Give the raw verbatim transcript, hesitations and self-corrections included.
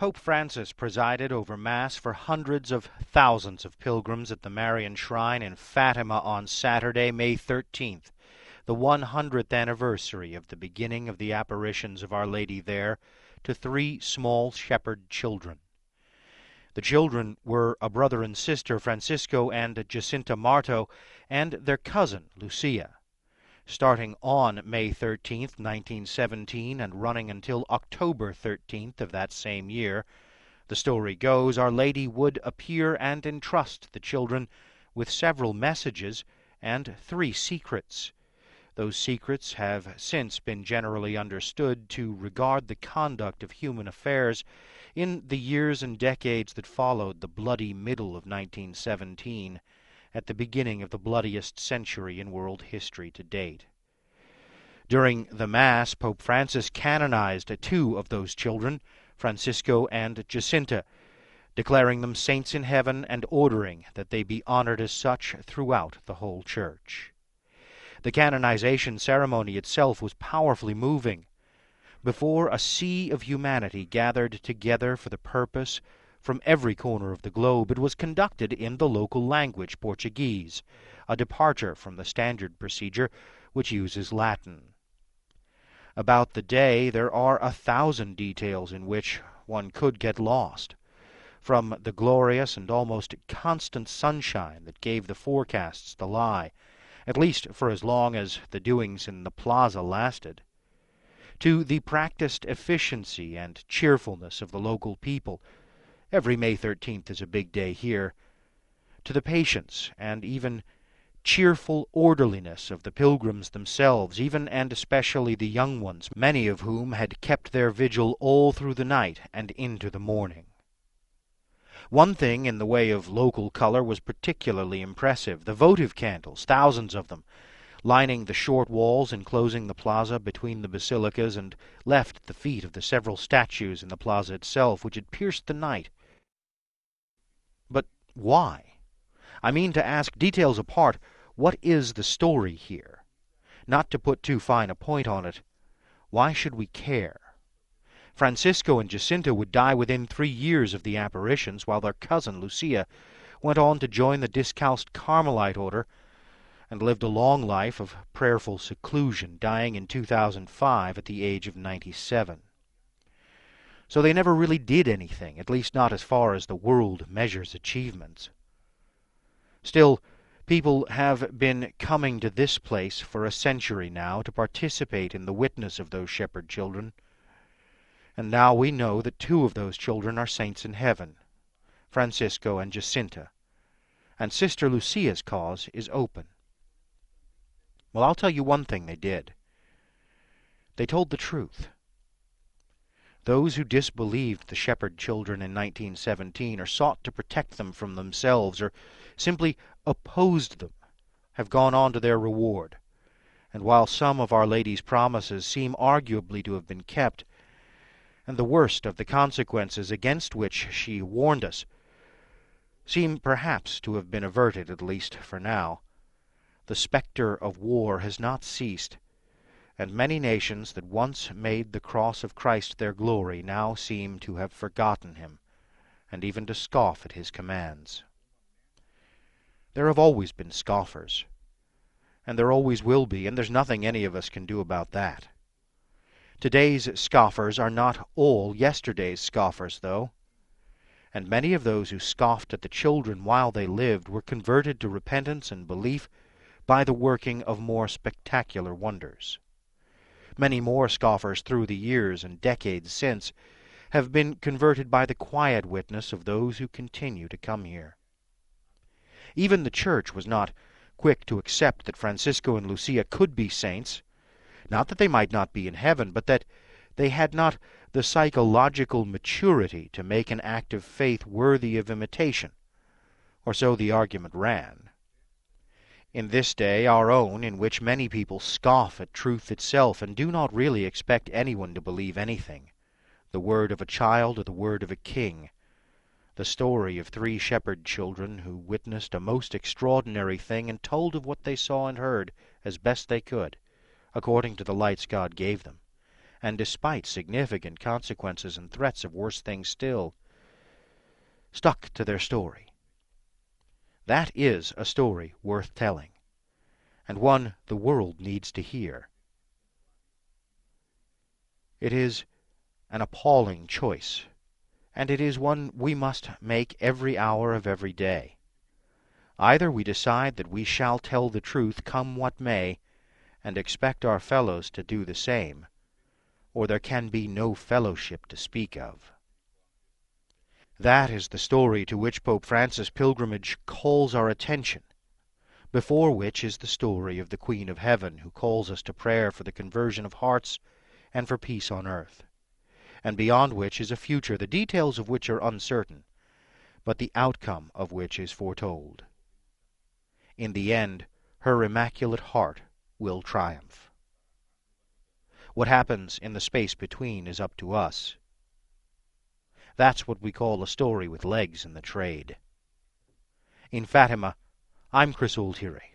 Pope Francis presided over Mass for hundreds of thousands of pilgrims at the Marian Shrine in Fatima on Saturday, May thirteenth, the one hundredth anniversary of the beginning of the apparitions of Our Lady there to three small shepherd children. The children were a brother and sister, Francisco and Jacinta Marto, and their cousin, Lucia. Starting on May thirteenth, nineteen seventeen, and running until October thirteenth of that same year, the story goes, Our Lady would appear and entrust the children with several messages and three secrets. Those secrets have since been generally understood to regard the conduct of human affairs in the years and decades that followed the bloody middle of nineteen seventeen, at the beginning of the bloodiest century in world history to date. During the Mass, Pope Francis canonized two of those children, Francisco and Jacinta, declaring them saints in heaven and ordering that they be honored as such throughout the whole Church. The canonization ceremony itself was powerfully moving. Before a sea of humanity gathered together for the purpose from every corner of the globe, it was conducted in the local language, Portuguese, a departure from the standard procedure which uses Latin. About the day there are a thousand details in which one could get lost, from the glorious and almost constant sunshine that gave the forecasts the lie, at least for as long as the doings in the plaza lasted, to the practiced efficiency and cheerfulness of the local people. Every May thirteenth is a big day here. To the patience and even cheerful orderliness of the pilgrims themselves, even and especially the young ones, many of whom had kept their vigil all through the night and into the morning. One thing in the way of local color was particularly impressive: the votive candles, thousands of them, lining the short walls enclosing the plaza between the basilicas and left at the feet of the several statues in the plaza itself, which had pierced the night. But why? I mean, to ask, details apart, what is the story here? Not to put too fine a point on it, why should we care? Francisco and Jacinta would die within three years of the apparitions, while their cousin Lucia went on to join the Discalced Carmelite order and lived a long life of prayerful seclusion, dying in two thousand five at the age of ninety-seven. So they never really did anything, at least not as far as the world measures achievements. Still, people have been coming to this place for a century now to participate in the witness of those shepherd children, and now we know that two of those children are saints in heaven, Francisco and Jacinta, and Sister Lucia's cause is open. Well, I'll tell you one thing they did. They told the truth. Those who disbelieved the shepherd children in nineteen seventeen, or sought to protect them from themselves, or simply opposed them, have gone on to their reward. And while some of Our Lady's promises seem arguably to have been kept, and the worst of the consequences against which she warned us seem perhaps to have been averted, at least for now, the spectre of war has not ceased, and many nations that once made the cross of Christ their glory now seem to have forgotten him, and even to scoff at his commands. There have always been scoffers, and there always will be, and there's nothing any of us can do about that. Today's scoffers are not all yesterday's scoffers, though, and many of those who scoffed at the children while they lived were converted to repentance and belief by the working of more spectacular wonders. Many more scoffers through the years and decades since have been converted by the quiet witness of those who continue to come here. Even the Church was not quick to accept that Francisco and Lucia could be saints, not that they might not be in heaven, but that they had not the psychological maturity to make an act of faith worthy of imitation, or so the argument ran. In this day, our own, in which many people scoff at truth itself and do not really expect anyone to believe anything, the word of a child or the word of a king, the story of three shepherd children who witnessed a most extraordinary thing and told of what they saw and heard as best they could, according to the lights God gave them, and despite significant consequences and threats of worse things still, stuck to their story. That is a story worth telling, and one the world needs to hear. It is an appalling choice, and it is one we must make every hour of every day. Either we decide that we shall tell the truth come what may, and expect our fellows to do the same, or there can be no fellowship to speak of. That is the story to which Pope Francis' pilgrimage calls our attention, before which is the story of the Queen of Heaven, who calls us to prayer for the conversion of hearts and for peace on earth, and beyond which is a future the details of which are uncertain, but the outcome of which is foretold. In the end, her Immaculate Heart will triumph. What happens in the space between is up to us. That's what we call a story with legs in the trade. In Fatima, I'm Chris Oldhere.